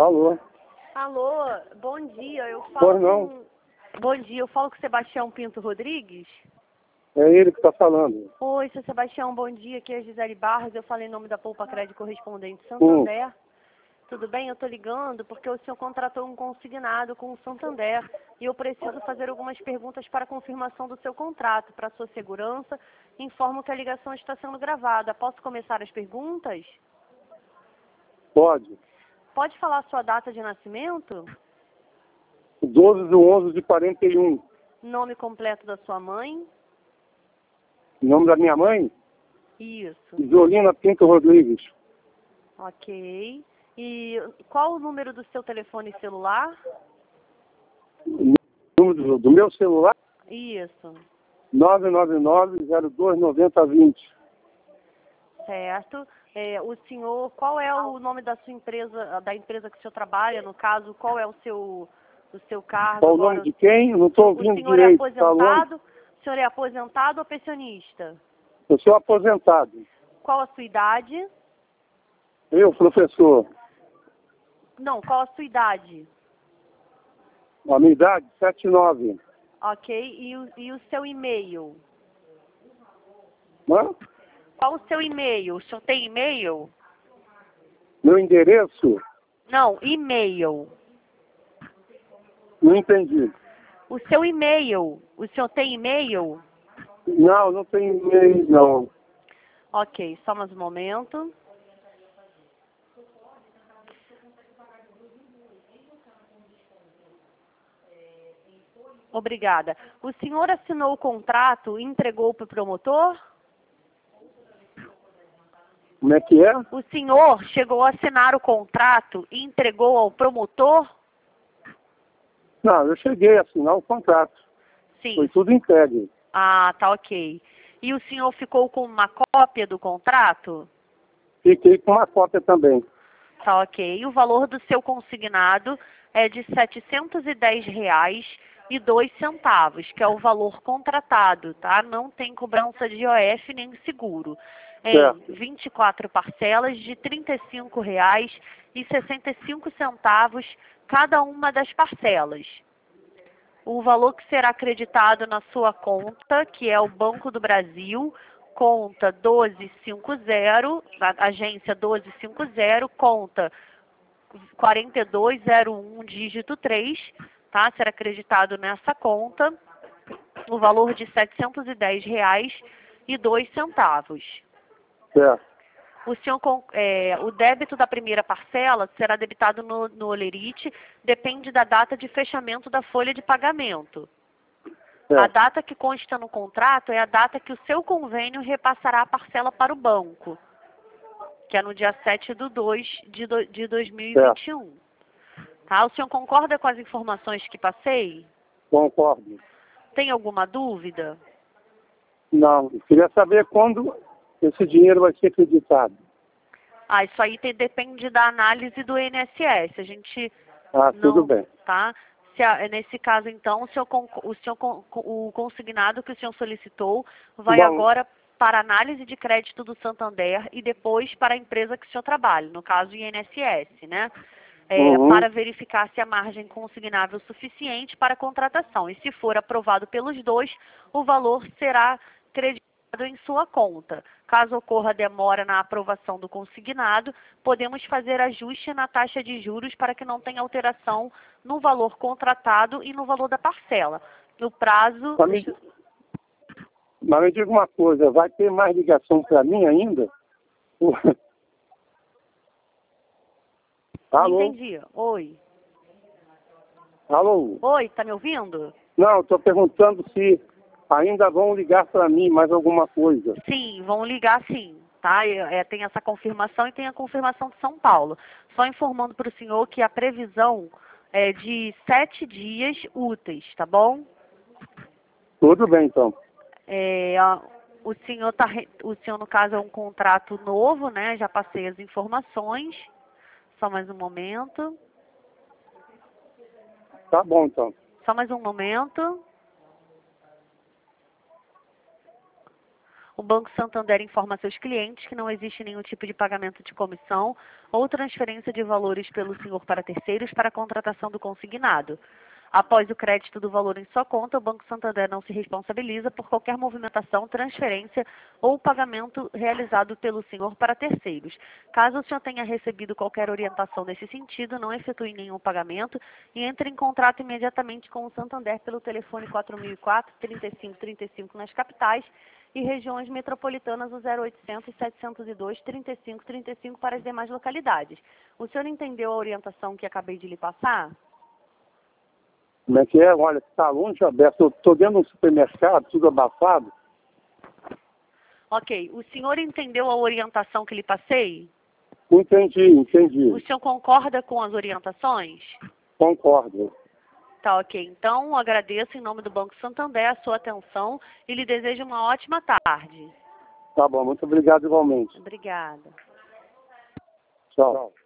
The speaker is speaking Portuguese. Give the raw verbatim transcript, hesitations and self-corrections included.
Alô? Alô, bom dia, eu falo Pois não. com... Bom dia, eu falo com o Sebastião Pinto Rodrigues. É ele que está falando. Oi, seu Sebastião, bom dia, aqui é a Gisele Barros, eu falei em nome da Poupa Crédito Correspondente Santander. Hum. Tudo bem? Eu estou ligando porque o senhor contratou um consignado com o Santander e eu preciso fazer algumas perguntas para confirmação do seu contrato. Para sua segurança, informo que a ligação está sendo gravada. Posso começar as perguntas? Pode. Pode falar a sua data de nascimento? doze de onze de quarenta e um. Nome completo da sua mãe? O nome da minha mãe? Isso. Isolina Pinto Rodrigues. Ok. E qual o número do seu telefone celular? O número do, do meu celular? Isso. nove nove nove, zero dois, nove zero dois zero. Certo. É, o senhor, qual é o nome da sua empresa, da empresa que o senhor trabalha, no caso, qual é o seu, o seu cargo Qual o agora? nome de quem? Eu não estou O ouvindo senhor é direito. Tá longe? aposentado? O senhor é aposentado ou pensionista? Eu sou aposentado. Qual a sua idade? Eu, professor. Não, qual a sua idade? A minha idade? setenta e nove. Ok. E o, e o seu e-mail? Hã? Qual o seu e-mail? O senhor tem e-mail? Meu endereço? Não, e-mail. Não entendi. O seu e-mail. O senhor tem e-mail? Não, não tem e-mail, não. Ok, só mais um momento. Obrigada. O senhor assinou o contrato e entregou para o promotor? Como é que é? O senhor chegou a assinar o contrato e entregou ao promotor? Não, eu cheguei a assinar o contrato. Sim. Foi tudo entregue. Ah, tá ok. E o senhor ficou com uma cópia do contrato? Fiquei com uma cópia também. Tá ok. E o valor do seu consignado é de setecentos e dez reais e dois centavos, que é o valor contratado, tá? Não tem cobrança de I O F nem seguro. Em Certo. vinte e quatro parcelas de trinta e cinco reais e sessenta e cinco centavos cada uma das parcelas. O valor que será acreditado na sua conta, que é o Banco do Brasil, conta doze cinquenta, a agência doze cinquenta, conta quatro dois zero um, dígito três, tá? Será acreditado nessa conta o valor de setecentos e dez reais e dois centavos. Certo. O, senhor, é, o débito da primeira parcela será debitado no, no Olerite, depende da data de fechamento da folha de pagamento. Certo. A data que consta no contrato é a data que o seu convênio repassará a parcela para o banco, que é no dia sete de dois de dois mil e vinte e um. Tá? O senhor concorda com as informações que passei? Concordo. Tem alguma dúvida? Não, eu queria saber quando esse dinheiro vai ser acreditado. Ah, isso aí tem, depende da análise do I N S S. A gente Ah, não, tudo bem. tá? Se a, nesse caso, então, o, senhor, o, senhor, o consignado que o senhor solicitou vai Bom, agora para a análise de crédito do Santander e depois para a empresa que o senhor trabalha, no caso o I N S S, né? É, uhum. Para verificar se a margem consignável é suficiente para a contratação. E se for aprovado pelos dois, o valor será creditado em sua conta. Caso ocorra demora na aprovação do consignado, podemos fazer ajuste na taxa de juros para que não tenha alteração no valor contratado e no valor da parcela. No prazo... Mas me, mas me diga uma coisa, vai ter mais ligação para mim ainda? Não Alô? entendi. Oi. Alô? Oi, tá me ouvindo? Não, estou perguntando se ainda vão ligar para mim mais alguma coisa. Sim, vão ligar sim, tá? É, tem essa confirmação e tem a confirmação de São Paulo. Só informando para o senhor que a previsão é de sete dias úteis, tá bom? Tudo bem, então. É, a, o senhor tá, o senhor no caso é um contrato novo, né? Já passei as informações. Só mais um momento. Tá bom, então. Só mais um momento. O Banco Santander informa a seus clientes que não existe nenhum tipo de pagamento de comissão ou transferência de valores pelo senhor para terceiros para a contratação do consignado. Após o crédito do valor em sua conta, o Banco Santander não se responsabiliza por qualquer movimentação, transferência ou pagamento realizado pelo senhor para terceiros. Caso o senhor tenha recebido qualquer orientação nesse sentido, não efetue nenhum pagamento e entre em contrato imediatamente com o Santander pelo telefone quatro mil e quatro, trinta e cinco trinta e cinco nas capitais e regiões metropolitanas o zero oitocentos, setecentos e dois, trinta e cinco trinta e cinco para as demais localidades. O senhor entendeu a orientação que acabei de lhe passar? Como é que é? Olha, está longe aberto. Eu estou dentro de um supermercado, tudo abafado. Ok. O senhor entendeu a orientação que lhe passei? Entendi, entendi. O senhor concorda com as orientações? Concordo. Tá, ok. Então, agradeço em nome do Banco Santander a sua atenção e lhe desejo uma ótima tarde. Tá bom, muito obrigado igualmente. Obrigada. Tchau.